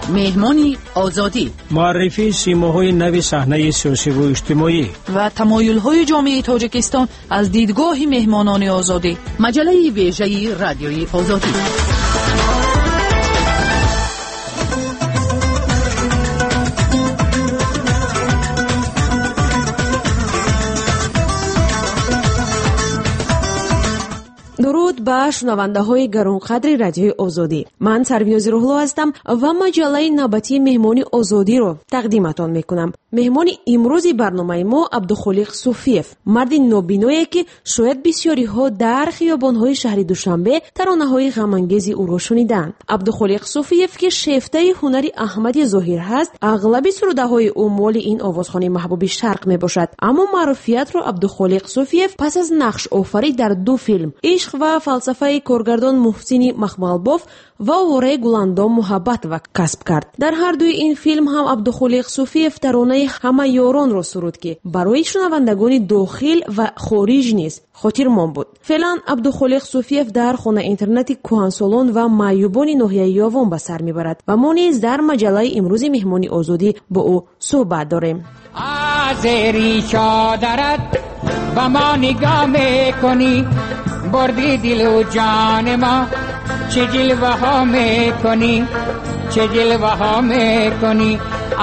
مهمانی آزادی، معرفی سیماهای نو صحنه سیاسی و اجتماعی و تمایل‌های جامعه تاجیکستان از دیدگاه مهمانان آزادی. مجله ویژه رادیوی آزادی. درود به شنونده های گرانقدر رادیوی آزادی. من سرویناز روحلو هستم و مجله نوبتی مهمانی آزادی رو تقدیمتان میکنم. مهمانی امروزی برنامه ما عبدالخالق صوفیف، مرد نابینایی که شاید بسیاری ها در خیابان های شهر دوشنبه ترانه های غم انگیز او را شنیدند. عبدالخالق صوفیف که شیفته هنری احمدی ظاهر هست، اغلب سروده های او مال این آوازخوان محبوب شرق می باشد، اما معروفیت را عبدالخالق صوفیف پس از نقش آفرید در دو فیلم، عشق و فلسفه کارگردان محسن مخملباف و اوره گلندام محبت و کسب کرد. در هر دوی این فیلم هم عبدالخالق صوفیف ترانه همه یاران را سرود که برای شنوندگان داخل و خارج نیز خاطرمان بود. فعلا عبدالخالق صوفیف در خانه اینترنتی کهنسالان و معیوبان ناحیه یاوان به سر میبرد و ما نیز در مجله امروزی مهمانی آزادی با او صحبت داریم. آذری چادرت با ما نگاه میکنی، بردی دل و جان ما، چه جلوه ها میکنی، چه جلوه ها میکنی.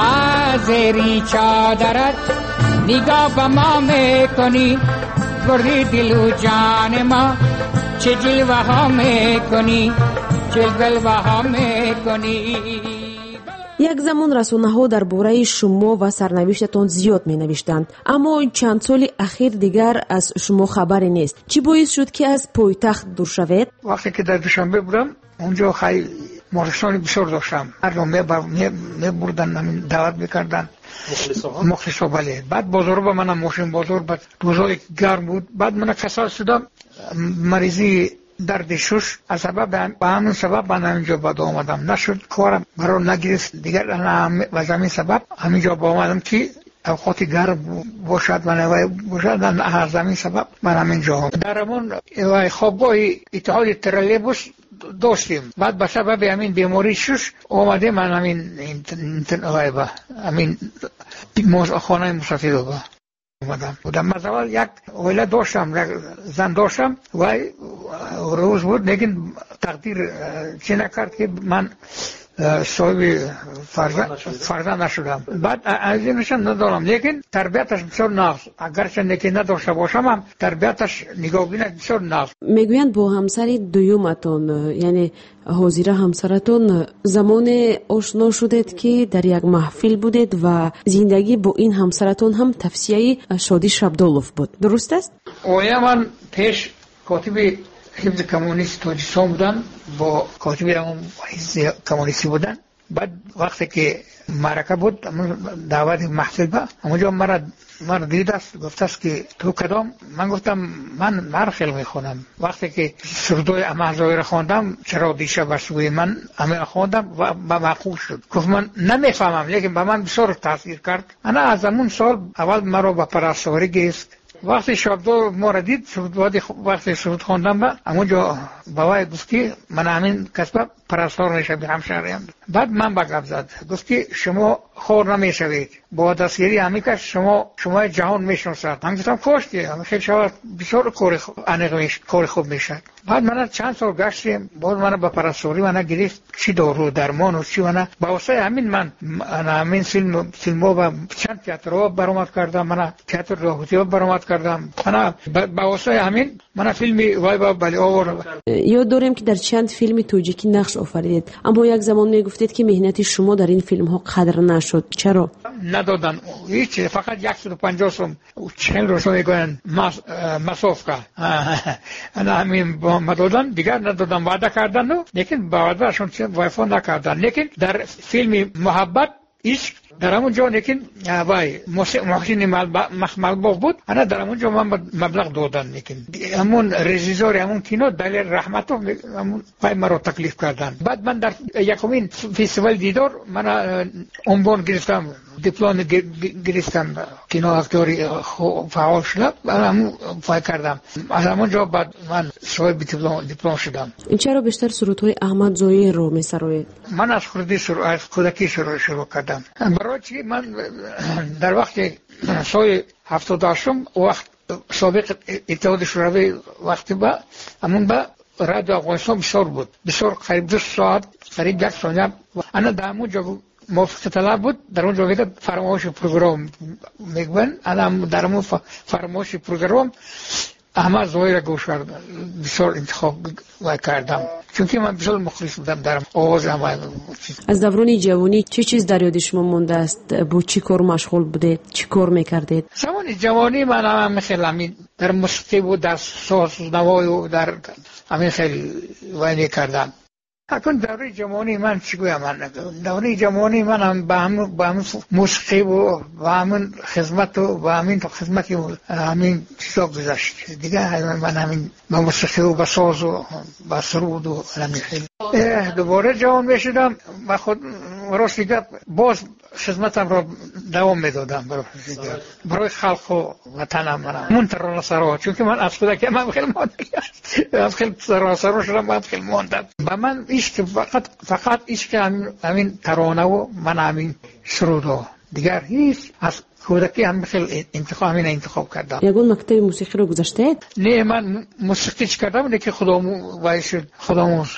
آذری چادرت نگاه با ما میکنی، بردی دل و جان ما، چه جلوه ها میکنی، چه جلوه ها میکنی. یک زمان رسانه‌ها درباره شما و سرنوشتتان زیاد می‌نوشتند، اما چند سال اخیر دیگر از شما خبری نیست. چی باعث شد که از پایتخت دور شوید؟ وقتی که در دوشنبه بودم اونجا خیلی مخلصان بسیار داشتم، مردم می‌بردن، دعوت می‌کردن مخلصا. بله. بعد بازار با منم ماشین بازار، بعد روزای گرم بود، بعد من کسال شدم، مریضی درد شش، از سبب به همون سبب من همینجا باید آمدم، نشد کارم برای نگرفت دیگر و زمین سبب همینجا با آمدم که اوقات گرم باشد و نوای باشد، از زمین سبب من همینجا آمدم. در همون خوابگاه اتحاد ترالبوس داشتیم، بعد به سبب همین بیماری شش آمده من همین خانه مسافر بودم. مثلا یک اوله داشتم، یک زن داشتم و روز بود، لیکن تقدیر چه نکرد که من صاحب فرزند نشدم. بعد از اینش ندارم، لیکن تربیتش بسیار نقص، اگرچه که نداشته باشم هم تربیتش نگاه بینه بسیار نقص. میگویند با همسر دویومتون، یعنی حاضره همسرتون، زمان آشنا شدید که در یک محفل بودید و زندگی با این همسرتون هم تفسیه شادی شبدالوف بود، درست است؟ اویا من پیش کاتب حزب کمونیست تاجیکستان بودن، با کاتب حزب کمونیستی بودن. بعد وقتی که معرکه بود دعوت محفل با اونجا مرا دید است، گفت است که تو کدام؟ من گفتم من مرخل میخونم. وقتی که سردوی امهزایی را خواندم، چرا دیشه بسوی من همه خواندم و به معقول شد. گفت من نمیفهمم، لیکن به من بسیار تاثیر کرد. انا از همون سال اول مرا به پرستاری گرفت. وقتی شبدار ما را دید، وقتی سرود خواندم با همونجا بابای گفت که من همین کسب پرستار نشم همشهریم. بعد من با گپ زد، گفت که شما خور نمیشوید، با دستگیری همین که شما جهان میشناسد. من گفتم کاش که خیلی شود بسیار کار خوب میشد. بعد من چند سال گشتیم، باز من با پرستاری من گرفت چی دارو درمان و چی من با واسه همین من همین فیلمو و چند تئاتر برآمد کردم، من تئاتر راهوتی برآمد کردم، من با واسه همین من فیلمی وای با بلی آور. یاد دارم که در چند فیلم تاجیکی نقش آفریدید، اما یک زمان میگفتید که مهنت شما در این فیلم ها قدر نشد. چرا؟ ندادن هیچ، فقط 150 سوم 40 روز میگن مصرف کرد. انا همین ما دادن، دیگر ندادن، وعده کردن، لیکن با وعدهشون وفا نکردن. لیکن در فیلم محبت عشق در همون جا لیکن وای محسن مخملباف بود. انا در همون جا من مبلغ دادن، لیکن همون رژیسور همون کینو دلیل رحمتوف همون پای مرا تکلیف کردن. بعد من در یکمین فستیوال دیدار من عنوان گرفتم، دیپلم گرفتم، کینو اکتوری فعال شدم. همون فای کردم. از همون جا بعد من صاحب دیپلم شدم. این چرا بیشتر سرودهای احمد ظاهر رو میسروید؟ من از کودکی شروع کردم. برای چی من در وقت سال 78 وقت سابق اتحاد شوروی وقتی با همون با رادیو افغانستان بسیار بود، بسیار قریب 2 ساعت، قریب 1 ثانیه. انا در اونجا موافقت طلب بود، در اونجا فرمایش پروگرام میگن. انا در اون فرمایش پروگرام احمد ظاهر گوش کردم، بسیار انتخاب کردم چون که من بسیار مخلص بودم در آواز احمد. از دوران جوانی چه چیز در یاد شما مونده است؟ با چی کار مشغول بودید؟ چی کار میکردید؟ زمان جوانی من هم خیلی در موسیقی و در ساز نوای و در همین خیلی وای کردم. اکنون دوره جوانی من چگویم؟ دوره جوانی من هم با همین موسیقی و با همین خدمت و با همین خدمتی همین چیزا گذشت دیگه. من همین با موسیقی و با ساز و با سرود و همین خیلی دوباره جوان میشدم و خود راست دیگه باز خدمتم را دوام میدادم برای خلق و وطنم. من ترانه سرا، چون که من از کودکی من خیلی ماندم، خیلی ترانه سرا شدم، من خیلی ماندم. و من عشق فقط عشق همین ترانه و من همین سرودا، دیگر هیچ از کودکی هم خیلی انتخاب کردم. یگون مکتب موسیقی رو گذاشتید؟ نه، من موسیقی چی کردم لیکن خودآموز.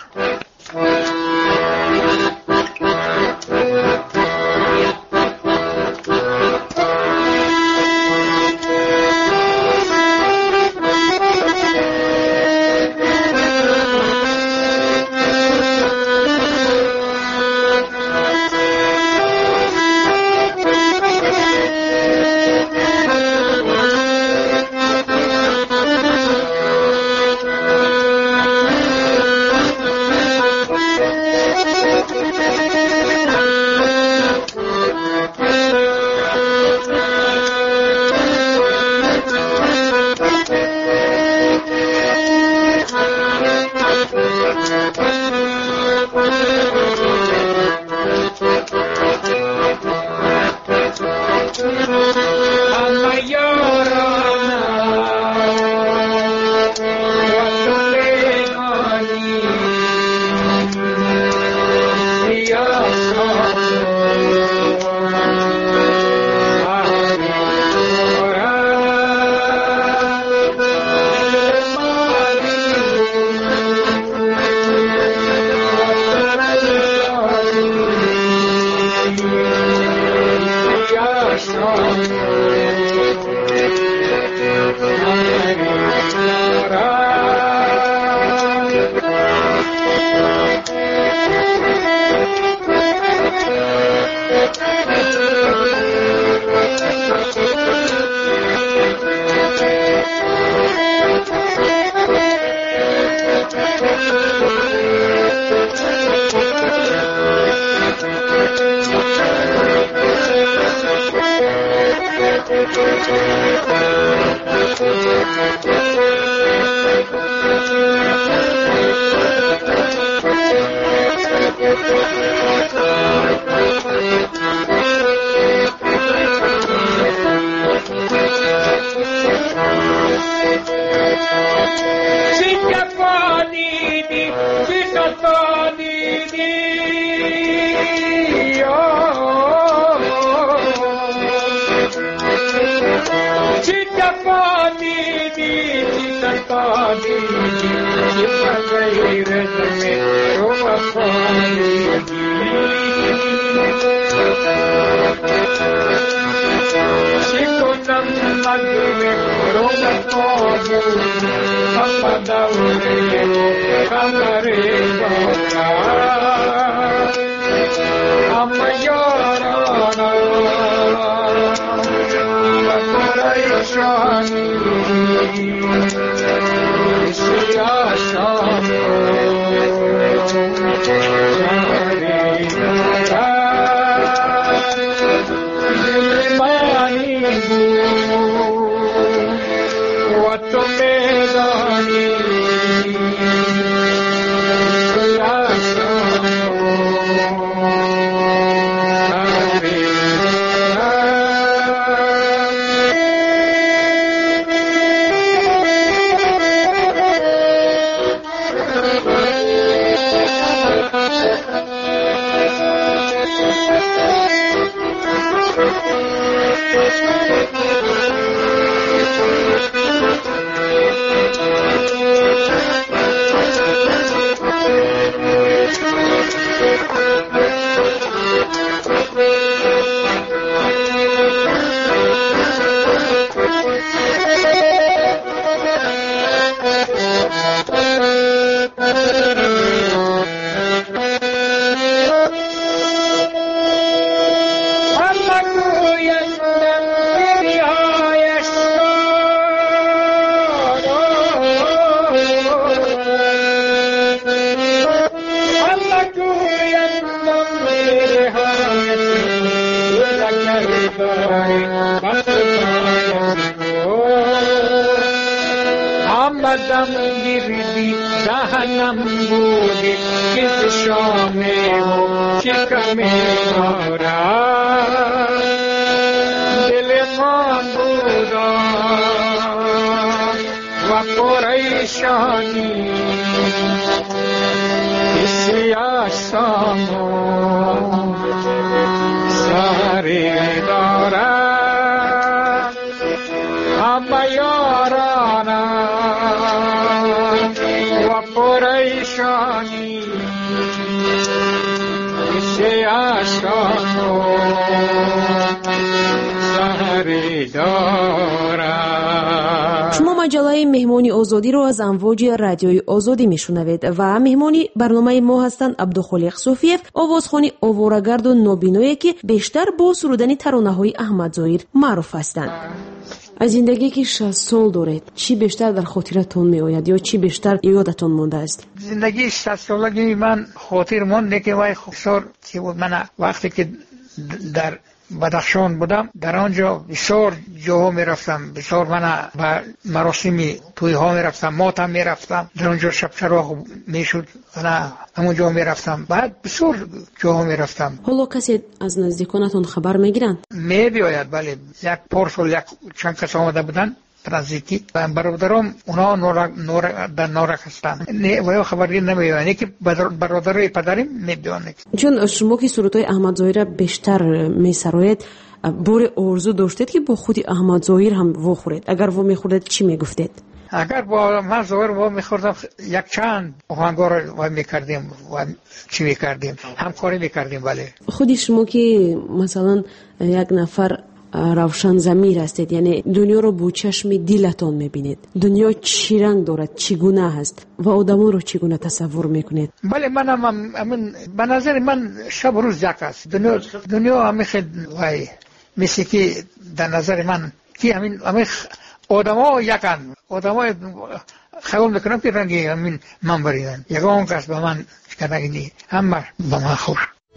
دلم گیردی دهنم بودی که شامه و شکمه دارد دل من بودا و پریشانی کسی آسانو ساری دارد همه یارانم و پریشانی کسی آسانو ساری دارد. شما مجله مهمانی آزادی رو از امواج رادیوی آزادی میشنوید و مهمانی برنامه ما هستند عبدالخالق صوفیف، آوازخوان آواره‌گرد و نابینایی که بیشتر با سرودن ترانه‌های احمد ظاهر معروف هستند. از زندگی که 60 سال دارید چی بیشتر در خاطرتون می آید یا چی بیشتر یادتون مونده است؟ زندگی 60 سالگی من خاطر مونده که وای خسار که بود. من وقتی که در بدخشان بودم در آنجا بسیار جاها می رفتم، بسیار من به مراسمی توی ها می رفتم، ماتم می رفتم، در آنجا شب چراغ می شد من همونجا می رفتم، بعد بسیار جاها می رفتم. حالا کسی از نزدیکانتون خبر می گیرند؟ می بیاید، بله. یک پارسال یک چند کس آمده بودن نزدیکی و برادرام اونا در نارک هستن و خبری نمیدونن، یکی برادرای پدریم میدونن. چون شما که سرودهای احمد ظاهر بیشتر میسراید، بار آرزو داشتید که با خود احمد ظاهر هم وخورید؟ اگر و میخوردید چی میگفتید؟ اگر با من ظاهر و میخوردم یک چند آهنگار و میکردیم و چی میکردیم، همکاری میکردیم. بله. خودی شما که مثلا یک نفر روشن ضمیر هستید، یعنی دنیا رو با چشم دلتون میبینید، دنیا چی رنگ دارد، چگونه هست و آدمان رو چگونه تصور میکنید؟ بله، من به نظر من شب روز یک است. دنیا همه وای مثل که در نظر من که همه آدما یکن. آدما خیال میکنم که رنگی همین من بریدن، یکان کس به من کنگی همه به من خوش.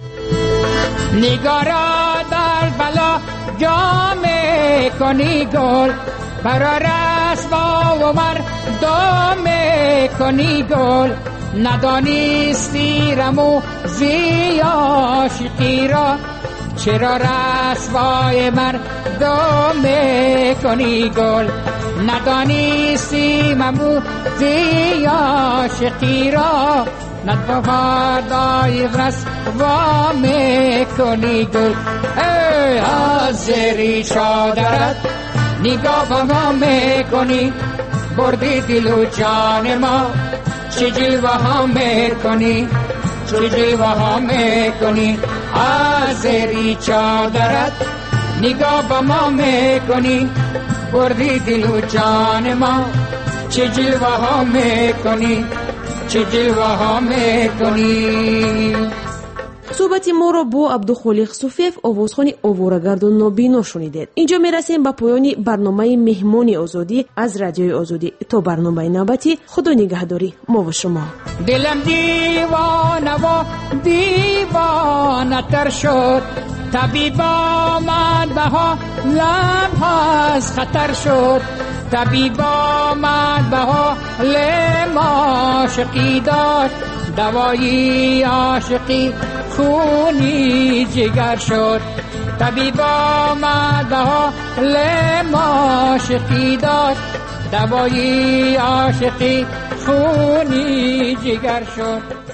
نگارا در بلا جامه کنی گل، برا رسوا و مردم کنی گل، ندانستی رمو زی عاشقی را، چرا رسوای مردم کنی گل، ندانستی ممو زی عاشقی را، ندوادای رسوا میکنی گل. ای حاضری شادرت نگاه با ما میکنی، بردی دل و جان ما، چه جلوه ها میکنی، چه جلوه ها میکنی. حاضری شادرت نگاه با ما میکنی، بردی دل و جان ما، چه جلوه ها میکنی، چه جلوه ها میکنی. صحبت ما را با عبدالخالق صوفیف، آوازخوان آواره‌گرد و نابینا شنیدید. اینجا میرسیم به پایان برنامه مهمانی آزادی از رادیوی آزادی. تا برنامه نوبتی، خدا نگهداری ما و شما. دلم دیوانه و دیوانه تر شد، طبیب آمد بها لمحاز خطر شد، طبیب آمد بها لم عاشقی داشت، دوایی عاشقی خونی جگر شد، طبیب آمد بها لم عاشقی داشت، دوایی عاشقی خونی جگر شد.